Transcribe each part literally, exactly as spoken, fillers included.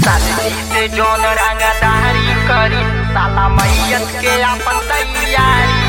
साथी से जौन रंगदारी करी साला मैयत के अपन तैयारी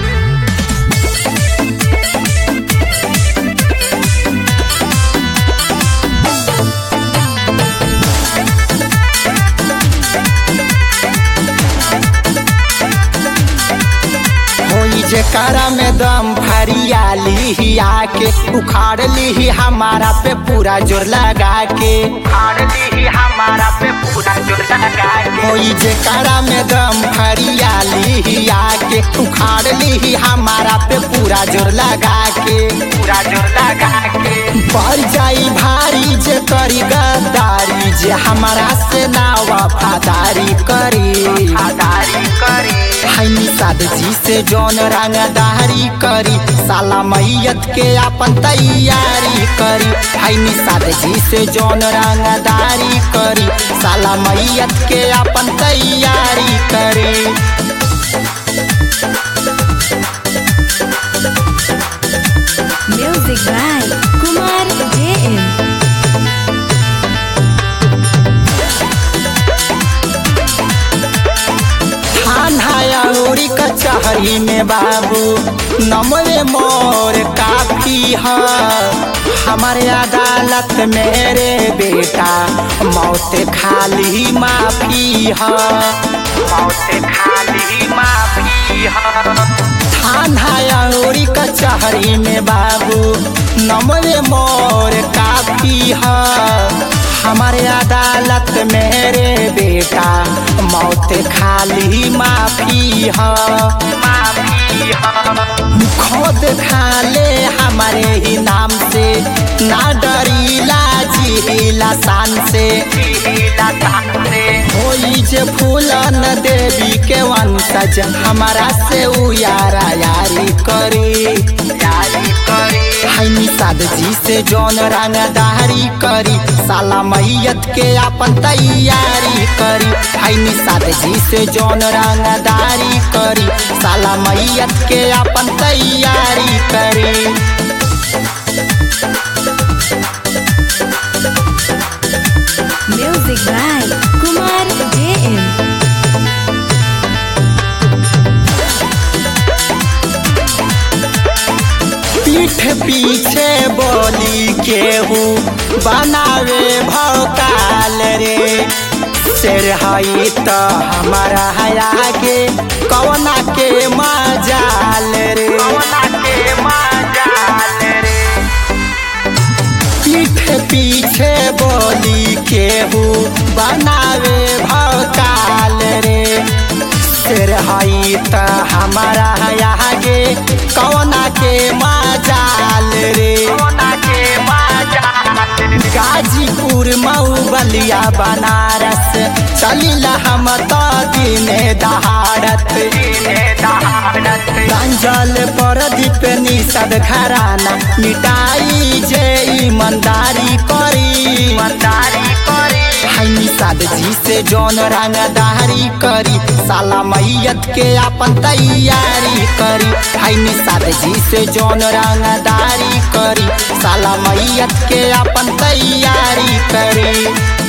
जेकारा में दम फरियाली आके उखाड़ ली हमारा पे पूरा जोर लगा के उखाड़ ली हमारा पे पूरा जोर लगा के कोई जेकारा में दम फरियाली आके उखाड़ ली हमारा पे पूरा जोर लगा के पूरा जोर लगा के बढ़ जाई भारी जे करी गद्दारी जे हमारा से ना वफादारी करी वफादारी करी हैनी सादजी से जौन रंगदारी करी साला मैयत के अपन तैयारी करी हैनी सादजी से जौन रंगदारी करी साला मैयत के अपन तैयारी करी Music by Kumar J M. थानाउरी कचहरी में बाबू नमवे मोर काफी है हमारे अदालत मेरे बेटा मौत खाली माफी है मौत खाली माफी है थानाउरी कचहरी में बाबू नमवे मोर काफी है हमारे अदालत मेरे बेटा मौत खाली माफी है माफी है खुद खाले हमारे ही नाम से ना डरीला जिला शान से होई जे फूलन देवी के वंशज हमारा से उ यारा यारी करी यारी करी हैनी सादजी से जौन रंगदारी करी साला मैयत के अपन तैयारी करी हैनी सादजी से जौन रंगदारी करी साला मैयत के अपन तैयारी करी Music by Kumar J M. पीठ पीछे बोली केहू बनावे भौकाल रे शेर हई तो हमारा हया के कौना के मजाल रे कौना के मजाल रे पीठ पीछे बोली केहू बनावे भौकाल रे शेर हई तो हमारा हया के कौना के मजाल रे कौना के मजाल गाजीपुर मऊ बलिया बनारस चलिला हम तो दिने दहाड़त दिने दहाड़त रंजल प्रदीप निषद घराना मिटाई जे ईमानदारी करी ईमानदारी करी हैनी सादजी से जौन रंगदारी करी साला मैयत के अपन तैयारी करी हैनी सादजी से जौन रंगदारी करी साला मैयत के अपन तैयारी करी।